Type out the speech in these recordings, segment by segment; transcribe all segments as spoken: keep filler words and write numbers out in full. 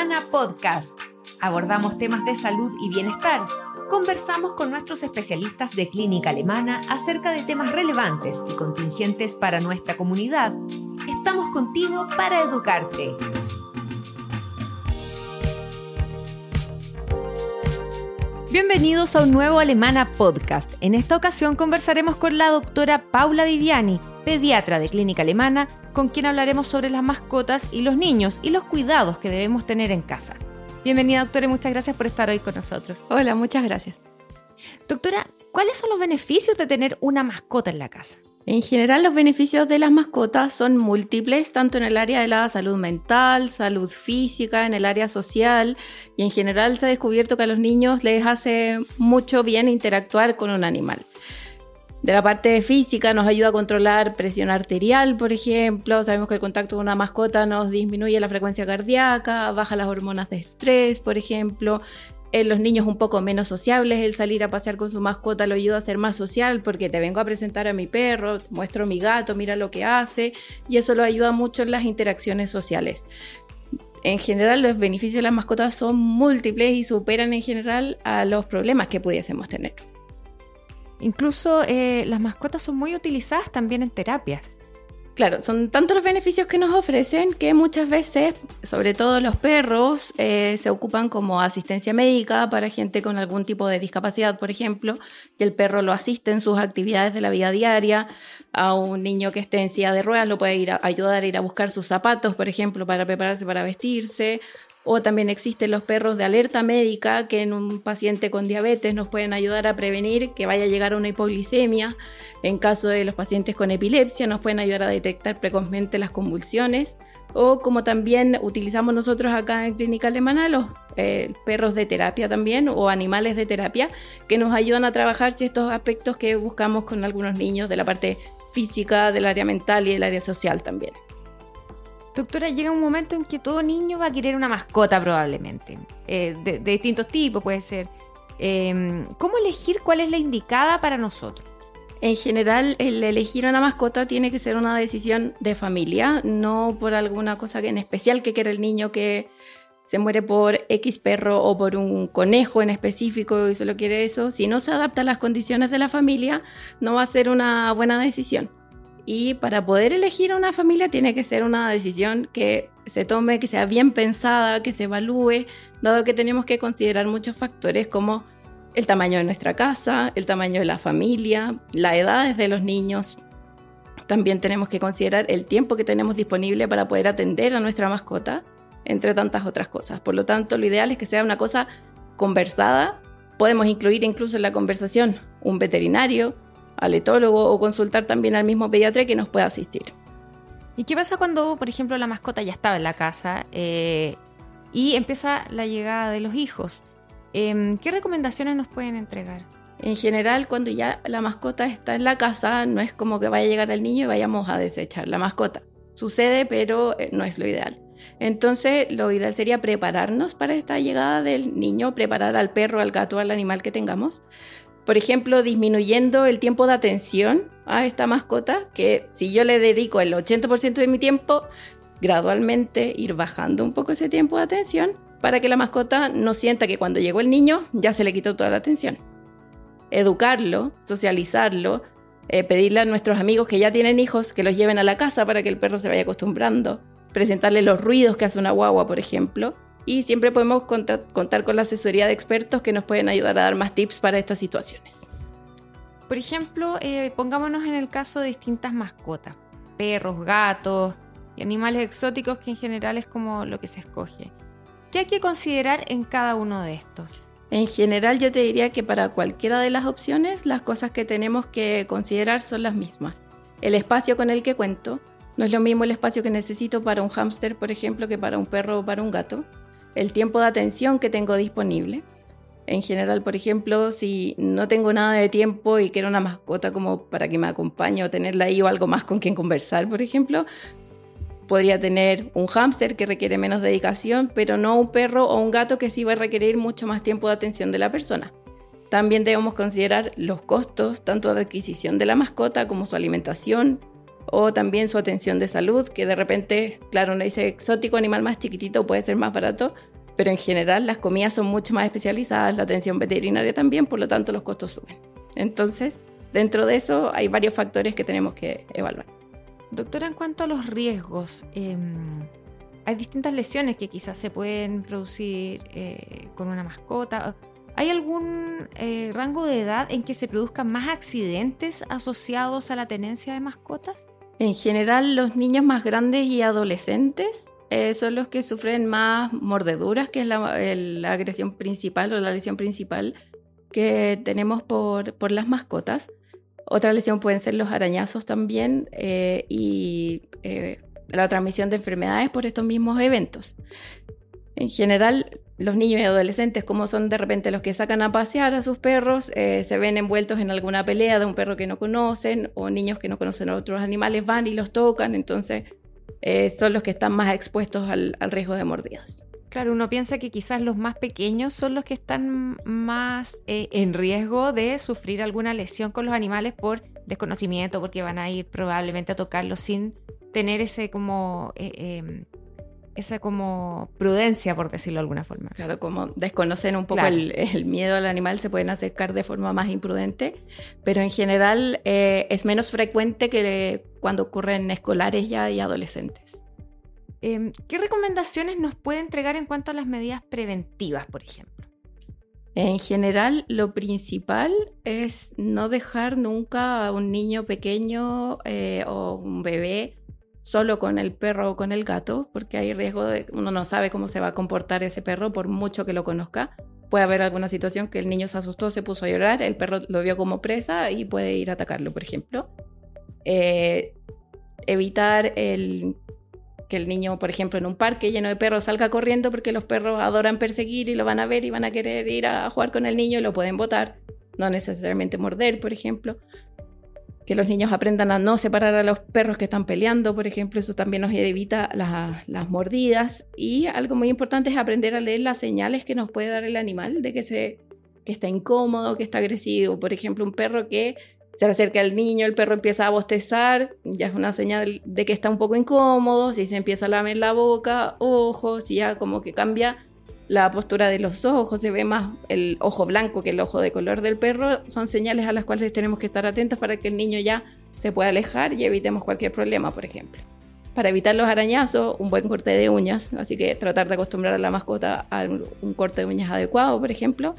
Alemana Podcast. Abordamos temas de salud y bienestar. Conversamos con nuestros especialistas de Clínica Alemana acerca de temas relevantes y contingentes para nuestra comunidad. Estamos contigo para educarte. Bienvenidos a un nuevo Alemana Podcast. En esta ocasión conversaremos con la doctora Paula Viviani, pediatra de Clínica Alemana, con quien hablaremos sobre las mascotas y los niños y los cuidados que debemos tener en casa. Bienvenida, doctora, y muchas gracias por estar hoy con nosotros. Hola, muchas gracias. Doctora, ¿cuáles son los beneficios de tener una mascota en la casa? En general, los beneficios de las mascotas son múltiples, tanto en el área de la salud mental, salud física, en el área social, y en general se ha descubierto que a los niños les hace mucho bien interactuar con un animal. De la parte física nos ayuda a controlar presión arterial, por ejemplo. Sabemos que el contacto con una mascota nos disminuye la frecuencia cardíaca, baja las hormonas de estrés, por ejemplo. En los niños un poco menos sociables, el salir a pasear con su mascota lo ayuda a ser más social porque te vengo a presentar a mi perro, te muestro a mi gato, mira lo que hace, y eso lo ayuda mucho en las interacciones sociales. En general, los beneficios de las mascotas son múltiples y superan en general a los problemas que pudiésemos tener. Incluso eh, las mascotas son muy utilizadas también en terapias. Claro, son tantos los beneficios que nos ofrecen que muchas veces, sobre todo los perros, eh, se ocupan como asistencia médica para gente con algún tipo de discapacidad, por ejemplo, que el perro lo asiste en sus actividades de la vida diaria. A un niño que esté en silla de ruedas lo puede ir a, ayudar a ir a buscar sus zapatos, por ejemplo, para prepararse para vestirse. O también existen los perros de alerta médica que en un paciente con diabetes nos pueden ayudar a prevenir que vaya a llegar a una hipoglicemia. En caso de los pacientes con epilepsia nos pueden ayudar a detectar precozmente las convulsiones. O como también utilizamos nosotros acá en Clínica Alemana, los eh, perros de terapia también o animales de terapia que nos ayudan a trabajar ciertos aspectos que buscamos con algunos niños de la parte física, del área mental y del área social también. Doctora, llega un momento en que todo niño va a querer una mascota probablemente, eh, de, de distintos tipos puede ser. Eh, ¿Cómo elegir cuál es la indicada para nosotros? En general, el elegir una mascota tiene que ser una decisión de familia, no por alguna cosa en especial que quiera el niño que se muere por X perro o por un conejo en específico y solo quiere eso. Si no se adapta a las condiciones de la familia, no va a ser una buena decisión. Y para poder elegir a una familia tiene que ser una decisión que se tome, que sea bien pensada, que se evalúe, dado que tenemos que considerar muchos factores como el tamaño de nuestra casa, el tamaño de la familia, las edades de los niños. También tenemos que considerar el tiempo que tenemos disponible para poder atender a nuestra mascota, entre tantas otras cosas. Por lo tanto, lo ideal es que sea una cosa conversada. Podemos incluir incluso en la conversación un veterinario, al etólogo o consultar también al mismo pediatra que nos pueda asistir. ¿Y qué pasa cuando, por ejemplo, la mascota ya estaba en la casa eh, y empieza la llegada de los hijos? Eh, ¿Qué recomendaciones nos pueden entregar? En general, cuando ya la mascota está en la casa, no es como que vaya a llegar el niño y vayamos a desechar la mascota. Sucede, pero no es lo ideal. Entonces, lo ideal sería prepararnos para esta llegada del niño, preparar al perro, al gato, al animal que tengamos. Por ejemplo, disminuyendo el tiempo de atención a esta mascota, que si yo le dedico el ochenta por ciento de mi tiempo, gradualmente ir bajando un poco ese tiempo de atención para que la mascota no sienta que cuando llegó el niño ya se le quitó toda la atención. Educarlo, socializarlo, eh, pedirle a nuestros amigos que ya tienen hijos que los lleven a la casa para que el perro se vaya acostumbrando, presentarle los ruidos que hace una guagua, por ejemplo. Y siempre podemos contar, contar con la asesoría de expertos que nos pueden ayudar a dar más tips para estas situaciones. Por ejemplo, eh, pongámonos en el caso de distintas mascotas, perros, gatos y animales exóticos, que en general es como lo que se escoge. ¿Qué hay que considerar en cada uno de estos? En general, yo te diría que para cualquiera de las opciones, las cosas que tenemos que considerar son las mismas. El espacio con el que cuento, no es lo mismo el espacio que necesito para un hámster, por ejemplo, que para un perro o para un gato. El tiempo de atención que tengo disponible. En general, por ejemplo, si no tengo nada de tiempo y quiero una mascota como para que me acompañe o tenerla ahí o algo más con quien conversar, por ejemplo, podría tener un hámster que requiere menos dedicación, pero no un perro o un gato que sí va a requerir mucho más tiempo de atención de la persona. También debemos considerar los costos, tanto de adquisición de la mascota como su alimentación, o también su atención de salud, que de repente, claro, uno dice exótico, animal más chiquitito puede ser más barato, Pero en general las comidas son mucho más especializadas, la atención veterinaria también, por lo tanto los costos suben. Entonces, dentro de eso hay varios factores que tenemos que evaluar. Doctora, en cuanto a los riesgos, eh, hay distintas lesiones que quizás se pueden producir eh, con una mascota. ¿Hay algún eh, rango de edad en que se produzcan más accidentes asociados a la tenencia de mascotas? En general, los niños más grandes y adolescentes eh, son los que sufren más mordeduras, que es la, el, la agresión principal o la lesión principal que tenemos por, por las mascotas. Otra lesión pueden ser los arañazos también eh, y eh, la transmisión de enfermedades por estos mismos eventos. En general, los niños y adolescentes, como son de repente los que sacan a pasear a sus perros, eh, se ven envueltos en alguna pelea de un perro que no conocen, o niños que no conocen a otros animales van y los tocan, entonces eh, son los que están más expuestos al, al riesgo de mordidas. Claro, uno piensa que quizás los más pequeños son los que están más eh, en riesgo de sufrir alguna lesión con los animales por desconocimiento, porque van a ir probablemente a tocarlos sin tener ese como... Eh, eh, esa como prudencia, por decirlo de alguna forma. Claro, como desconocen un poco claro. el, el miedo al animal, se pueden acercar de forma más imprudente, pero en general eh, es menos frecuente que cuando ocurren escolares ya y adolescentes. Eh, ¿Qué recomendaciones nos puede entregar en cuanto a las medidas preventivas, por ejemplo? En general, lo principal es no dejar nunca a un niño pequeño eh, o un bebé solo con el perro o con el gato, porque hay riesgo de uno no sabe cómo se va a comportar ese perro por mucho que lo conozca. Puede haber alguna situación que el niño se asustó, se puso a llorar, el perro lo vio como presa y puede ir a atacarlo, por ejemplo. Eh, evitar el, que el niño, por ejemplo, en un parque lleno de perros salga corriendo, porque los perros adoran perseguir y lo van a ver y van a querer ir a jugar con el niño y lo pueden botar, no necesariamente morder, por ejemplo. Que los niños aprendan a no separar a los perros que están peleando, por ejemplo, eso también nos evita la, las mordidas. Y algo muy importante es aprender a leer las señales que nos puede dar el animal de que, se, que está incómodo, que está agresivo. Por ejemplo, un perro que se le acerca al niño, el perro empieza a bostezar, ya es una señal de que está un poco incómodo. Si se empieza a lamer la boca, ojos, si ya como que cambia la postura de los ojos, se ve más el ojo blanco que el ojo de color del perro, son señales a las cuales tenemos que estar atentos para que el niño ya se pueda alejar y evitemos cualquier problema, por ejemplo. Para evitar los arañazos, un buen corte de uñas, así que tratar de acostumbrar a la mascota a un corte de uñas adecuado, por ejemplo.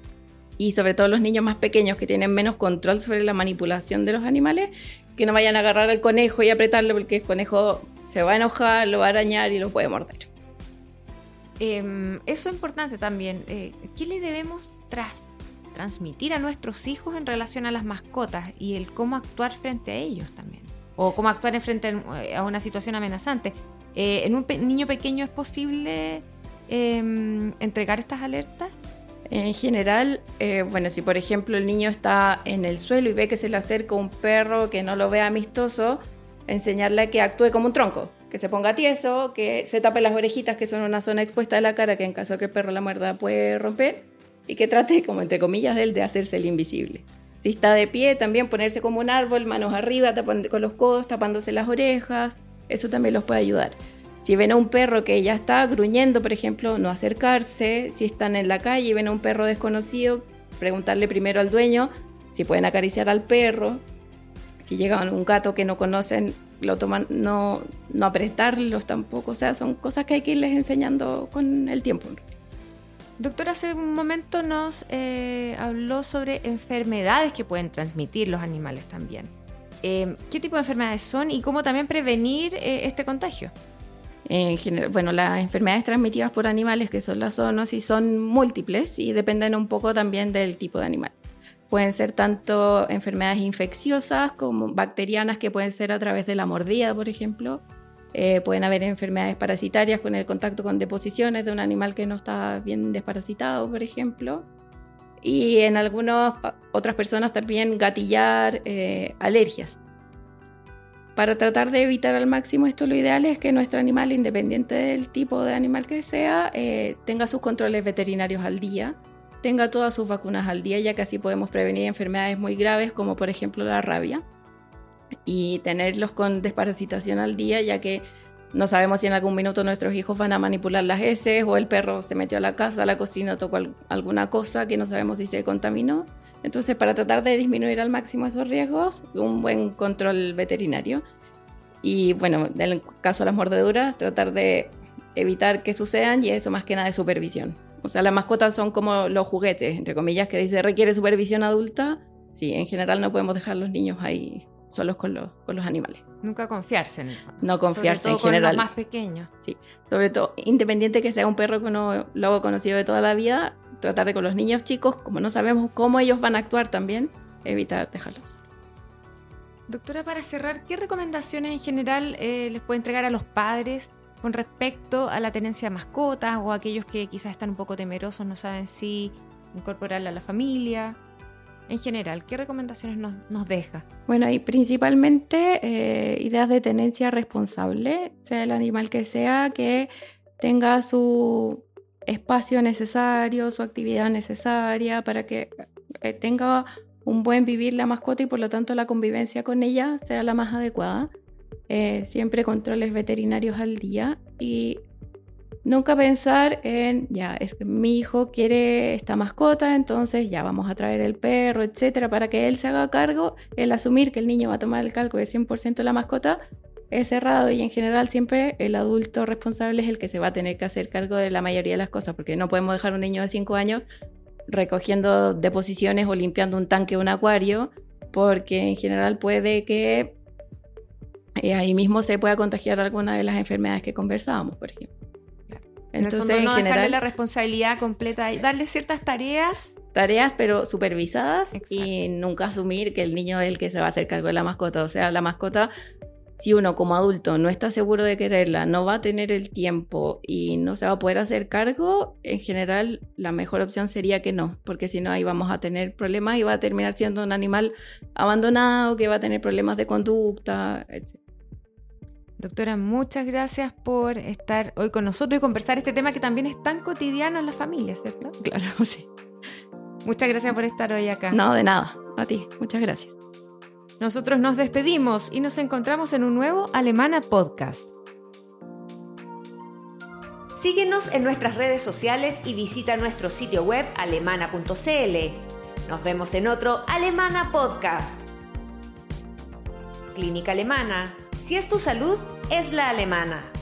Y sobre todo los niños más pequeños que tienen menos control sobre la manipulación de los animales, que no vayan a agarrar al conejo y apretarlo, porque el conejo se va a enojar, lo va a arañar y lo puede morder. Eh, eso es importante también. Eh, ¿Qué le debemos tras, transmitir a nuestros hijos en relación a las mascotas y el cómo actuar frente a ellos también? O cómo actuar en frente a una situación amenazante. Eh, ¿En un pe- niño pequeño es posible eh, entregar estas alertas? En general, eh, bueno, si por ejemplo el niño está en el suelo y ve que se le acerca un perro que no lo ve amistoso, enseñarle a que actúe como un tronco, que se ponga tieso, que se tape las orejitas, que son una zona expuesta de la cara que en caso de que el perro la muerda puede romper, y que trate, como entre comillas, de él de hacerse el invisible. Si está de pie, también ponerse como un árbol, manos arriba, tapando, con los codos, tapándose las orejas, eso también los puede ayudar. Si ven a un perro que ya está gruñendo, por ejemplo, no acercarse. Si están en la calle y ven a un perro desconocido, preguntarle primero al dueño si pueden acariciar al perro. Si llega un gato que no conocen, lo toman, no, no apretarlos tampoco. O sea, son cosas que hay que irles enseñando con el tiempo. Doctor, hace un momento nos eh, habló sobre enfermedades que pueden transmitir los animales también. Eh, ¿Qué tipo de enfermedades son y cómo también prevenir eh, este contagio? En general, bueno, las enfermedades transmitidas por animales, que son las zoonosis, son múltiples y dependen un poco también del tipo de animal. Pueden ser tanto enfermedades infecciosas como bacterianas, que pueden ser a través de la mordida, por ejemplo. Eh, pueden haber enfermedades parasitarias con el contacto con deposiciones de un animal que no está bien desparasitado, por ejemplo. Y en algunas otras personas también gatillar eh, alergias. Para tratar de evitar al máximo esto, lo ideal es que nuestro animal, independiente del tipo de animal que sea, eh, tenga sus controles veterinarios al día, tenga todas sus vacunas al día, ya que así podemos prevenir enfermedades muy graves como por ejemplo la rabia, y tenerlos con desparasitación al día, ya que No sabemos si en algún minuto nuestros hijos van a manipular las heces o el perro se metió a la casa, a la cocina, tocó al- alguna cosa que no sabemos si se contaminó. Entonces, para tratar de disminuir al máximo esos riesgos, un buen control veterinario. Y bueno, en el caso de las mordeduras, tratar de evitar que sucedan, y eso más que nada de supervisión. O sea, las mascotas son como los juguetes, entre comillas, que dice requiere supervisión adulta. Sí, en general no podemos dejar a los niños ahí solos con los, con los animales. Nunca confiarse en el fondo. No confiarse Sobre todo en general. Con los más pequeños. Sí, sobre todo, independiente que sea un perro que uno lo haga conocido de toda la vida, tratar de con los niños chicos, como no sabemos cómo ellos van a actuar también, evitar dejarlos. Doctora, para cerrar, ¿qué recomendaciones en general eh, les puede entregar a los padres con respecto a la tenencia de mascotas o a aquellos que quizás están un poco temerosos, no saben si incorporarla a la familia? En general, ¿qué recomendaciones nos, nos deja? Bueno, y principalmente eh, ideas de tenencia responsable, sea el animal que sea, que tenga su espacio necesario, su actividad necesaria para que eh, tenga un buen vivir la mascota y por lo tanto la convivencia con ella sea la más adecuada. Eh, siempre controles veterinarios al día y nunca pensar en, ya, es que mi hijo quiere esta mascota, entonces ya vamos a traer el perro, etcétera, para que él se haga cargo. El asumir que el niño va a tomar el cargo de cien por ciento de la mascota es errado, y en general siempre el adulto responsable es el que se va a tener que hacer cargo de la mayoría de las cosas, porque no podemos dejar a un niño de cinco años recogiendo deposiciones o limpiando un tanque o un acuario, porque en general puede que eh, ahí mismo se pueda contagiar alguna de las enfermedades que conversábamos, por ejemplo. En Entonces, el fondo, no en general, dejarle la responsabilidad completa, darle ciertas tareas. Tareas, pero supervisadas. Exacto. Y nunca asumir que el niño es el que se va a hacer cargo de la mascota. O sea, la mascota, si uno como adulto no está seguro de quererla, no va a tener el tiempo y no se va a poder hacer cargo, en general la mejor opción sería que no, porque si no ahí vamos a tener problemas y va a terminar siendo un animal abandonado que va a tener problemas de conducta, etcétera. Doctora, muchas gracias por estar hoy con nosotros y conversar este tema que también es tan cotidiano en las familias, ¿cierto? Claro, sí. Muchas gracias por estar hoy acá. No, de nada. A ti, muchas gracias. Nosotros nos despedimos y nos encontramos en un nuevo Alemana Podcast. Síguenos en nuestras redes sociales y visita nuestro sitio web alemana punto c l. Nos vemos en otro Alemana Podcast. Clínica Alemana. Si es tu salud, es la alemana.